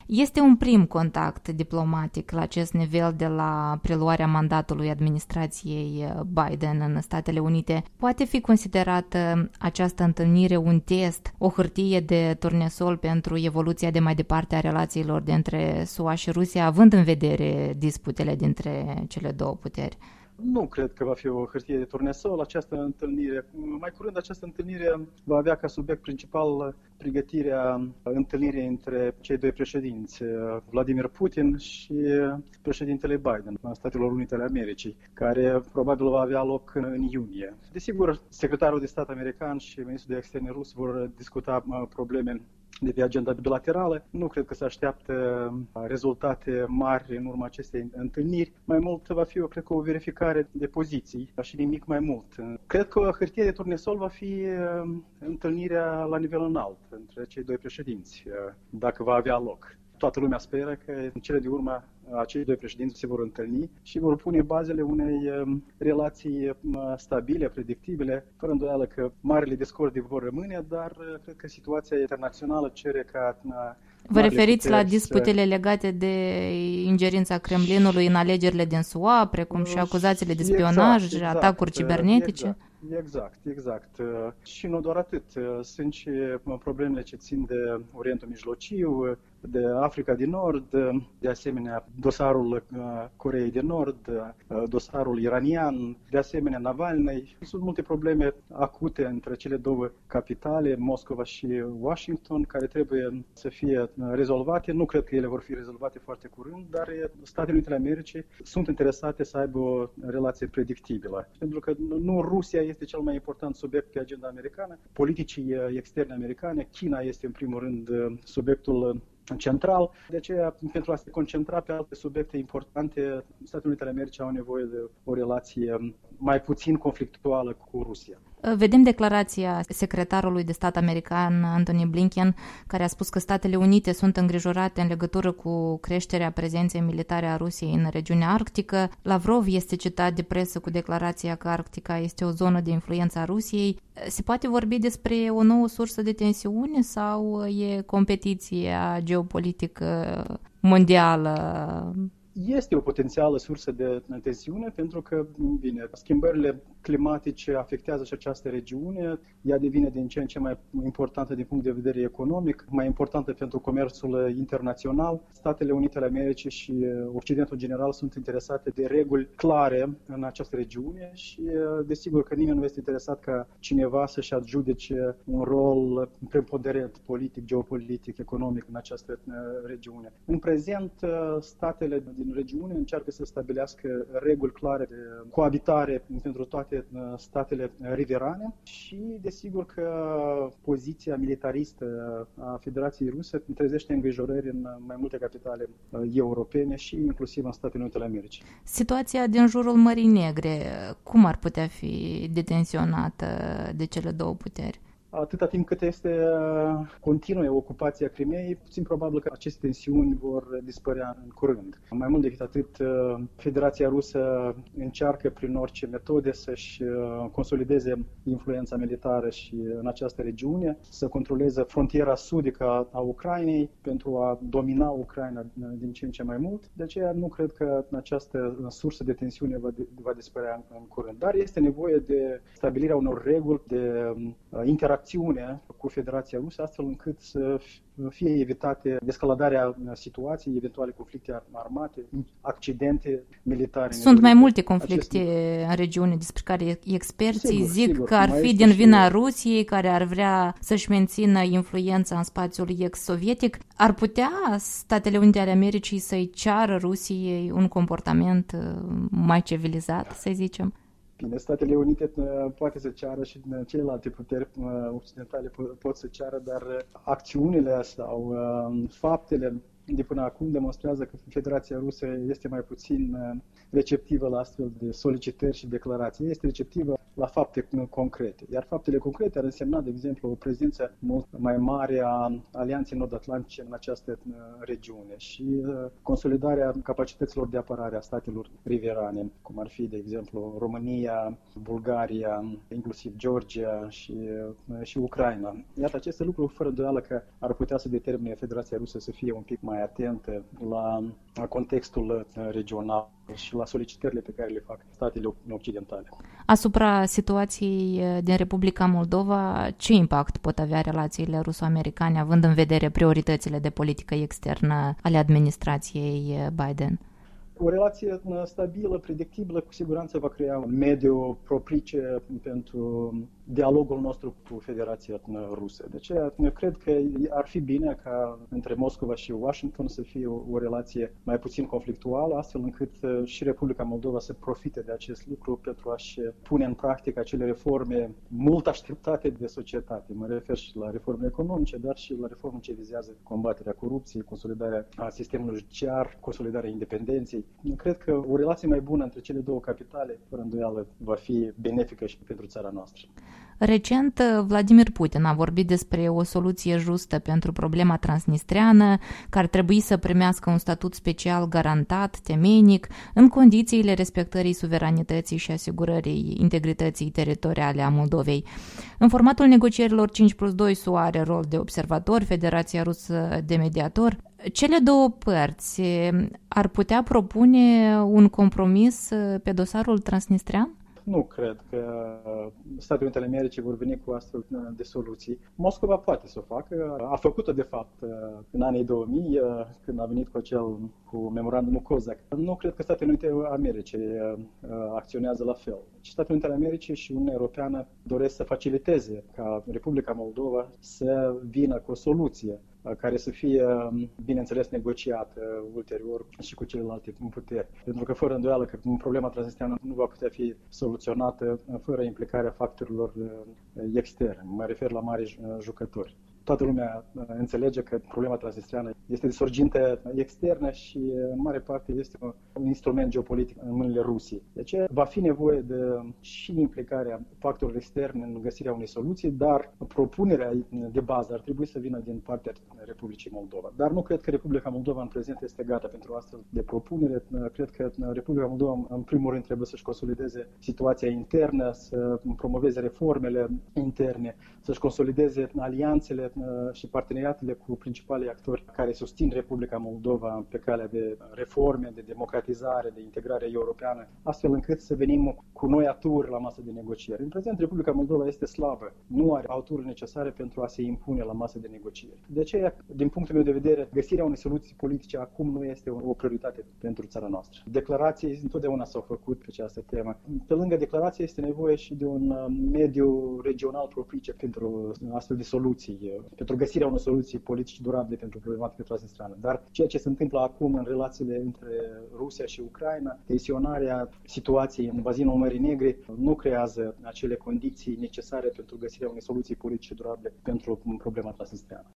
Este un prim contact diplomatic la acest nivel de la preluarea mandatului administrației Biden în Statele Unite. Poate fi considerată această întâlnire un test, o hârtie de turnesol pentru evoluția de mai departe a relațiilor dintre SUA și Rusia, având în vedere disputele dintre cele două puteri? Nu cred că va fi o hârtie de turnesol această întâlnire. Mai curând, această întâlnire va avea ca subiect principal pregătirea întâlnirii între cei doi președinți, Vladimir Putin și președintele Biden, al Statelor Unite ale Americii, care probabil va avea loc în iunie. Desigur, secretarul de stat american și ministrul de externe rus vor discuta probleme de pe agenda bilaterală. Nu cred că se așteaptă rezultate mari în urma acestei întâlniri. Mai mult va fi, cred că, o verificare de poziții și nimic mai mult. Cred că o hârtie de turnesol va fi întâlnirea la nivel înalt între cei doi președinți, dacă va avea loc. Toată lumea speră că în cele din urmă acei doi președinți se vor întâlni și vor pune bazele unei relații stabile, predictibile, fără îndoială că marile discordii vor rămâne, dar cred că situația internațională cere ca... Vă referiți la disputele legate de ingerința Kremlinului în alegerile din SUA, precum și acuzațiile de spionaj, atacuri cibernetice? Exact. Și nu doar atât. Sunt și problemele ce țin de Orientul Mijlociu, de Africa din Nord, de asemenea dosarul Coreei de Nord, dosarul iranian, de asemenea Navalny. Sunt multe probleme acute între cele două capitale, Moscova și Washington, care trebuie să fie rezolvate. Nu cred că ele vor fi rezolvate foarte curând, dar Statele Unite ale Americii sunt interesate să aibă o relație predictibilă. Pentru că nu Rusia este cel mai important subiect pe agenda americană, politicii externe americane, China este în primul rând subiectul central. De aceea, pentru a se concentra pe alte subiecte importante, Statele Unite ale Americii au nevoie de o relație mai puțin conflictuală cu Rusia. Vedem declarația secretarului de stat american Antony Blinken, care a spus că Statele Unite sunt îngrijorate în legătură cu creșterea prezenței militare a Rusiei în regiunea arctică. Lavrov este citat de presă cu declarația că Arctica este o zonă de influență a Rusiei. Se poate vorbi despre o nouă sursă de tensiune sau e competiția geopolitică mondială? Este o potențială sursă de tensiune pentru că, bine, schimbările climatice afectează și această regiune. Ea devine din ce în ce mai importantă din punct de vedere economic, mai importantă pentru comerțul internațional. Statele Unite ale Americii și Occidentul general sunt interesate de reguli clare în această regiune și desigur că nimeni nu este interesat ca cineva să-și adjudece un rol preponderent politic, geopolitic, economic în această regiune. În prezent, statele din regiune încearcă să stabilească reguli clare de coabitare pentru toate statele riverane și desigur că poziția militaristă a Federației Ruse trezește îngrijorări în mai multe capitale europene și inclusiv în Statele Unite ale Americii. Situația din jurul Mării Negre, cum ar putea fi detenționată de cele două puteri? Atâta timp cât este continuă ocupația Crimeei, puțin probabil că aceste tensiuni vor dispărea în curând. Mai mult decât atât, Federația Rusă încearcă prin orice metode să-și consolideze influența militară și în această regiune, să controleze frontiera sudică a Ucrainei pentru a domina Ucraina din ce în ce mai mult. De aceea nu cred că această sursă de tensiune va dispărea în curând. Dar este nevoie de stabilirea unor reguli de interacțiune cu Federația Rusă, astfel încât să fie evitate escaladarea situației, eventuale conflicte armate, accidente militare. Sunt mai multe conflicte în regiune despre care experții zic că ar fi din vina Rusiei, care ar vrea să-și mențină influența în spațiul ex-sovietic. Ar putea Statele Unite ale Americii să-i ceară Rusiei un comportament mai civilizat, să zicem? Bine, Statele Unite poate să ceară și celelalte puteri occidentale pot să ceară, dar acțiunile sau faptele de până acum demonstrează că Federația Rusă este mai puțin receptivă la astfel de solicitări și declarații. Este receptivă la fapte concrete. Iar faptele concrete ar însemna, de exemplu, o prezență mult mai mare a Alianței Nord-Atlantice în această regiune și consolidarea capacităților de apărare a statelor riverane, cum ar fi, de exemplu, România, Bulgaria, inclusiv Georgia și Ucraina. Iată, aceste lucruri, fără îndoială, că ar putea să determine Federația Rusă să fie un pic mai atentă la contextul regional și la solicitările pe care le fac statele occidentale. Asupra situației din Republica Moldova, ce impact pot avea relațiile ruso-americane, având în vedere prioritățile de politică externă ale administrației Biden? O relație stabilă, predictibilă, cu siguranță va crea un mediu propice pentru dialogul nostru cu Federația Rusă. De aceea, cred că ar fi bine ca între Moscova și Washington să fie o relație mai puțin conflictuală, astfel încât și Republica Moldova să profite de acest lucru pentru a-și pune în practică acele reforme mult așteptate de societate. Mă refer și la reforme economice, dar și la reforme ce vizează combaterea corupției, consolidarea sistemului judiciar, consolidarea independenței. Cred că o relație mai bună între cele două capitale, fără îndoială, va fi benefică și pentru țara noastră. Recent, Vladimir Putin a vorbit despre o soluție justă pentru problema transnistreană, care ar trebui să primească un statut special garantat, temeinic, în condițiile respectării suveranității și asigurării integrității teritoriale a Moldovei. În formatul negocierilor 5+2, SUA are rol de observator, Federația Rusă de mediator. Cele două părți ar putea propune un compromis pe dosarul transnistrean? Nu cred că Statele Unite ale Americii vor veni cu astfel de soluții. Moscova poate să o facă. A făcut-o, de fapt, în anii 2000, când a venit cu memorandumul COSAC. Nu cred că Statele Unite ale Americii acționează la fel. Statele Unite ale Americii și Uniunea Europeană doresc să faciliteze ca Republica Moldova să vină cu o soluție care să fie, bineînțeles, negociată ulterior și cu celelalte puteri. Pentru că, fără îndoială, că problema transnistreană nu va putea fi soluționată fără implicarea factorilor externe. Mă refer la mari jucători. Toată lumea înțelege că problema transnistreană este de sorginte externă și, în mare parte, este un instrument geopolitic în mâinile Rusiei. Deci va fi nevoie de și implicarea factorilor externe în găsirea unei soluții, dar propunerea de bază ar trebui să vină din partea Republicii Moldova. Dar nu cred că Republica Moldova în prezent este gata pentru astfel de propunere. Cred că Republica Moldova, în primul rând, trebuie să-și consolideze situația internă, să promoveze reformele interne, să-și consolideze alianțele și parteneriatele cu principalii actori care susțin Republica Moldova pe calea de reforme, de democratizare, de integrare europeană, astfel încât să venim cu noi aturi la masă de negocieri. În prezent, Republica Moldova este slabă, nu are aturi necesare pentru a se impune la masă de negocieri. De aceea, din punctul meu de vedere, găsirea unei soluții politice acum nu este o prioritate pentru țara noastră. Declarații întotdeauna s-au făcut pe această temă. Pe lângă declarație este nevoie și de un mediu regional propice pentru astfel de soluții, pentru găsirea unor soluții politice durabile pentru problematica transnistreană. Dar ceea ce se întâmplă acum în relațiile între Rusia și Ucraina, tensionarea situației în bazinul Mării Negre, nu creează acele condiții necesare pentru găsirea unei soluții politice durabile pentru problema transnistreană.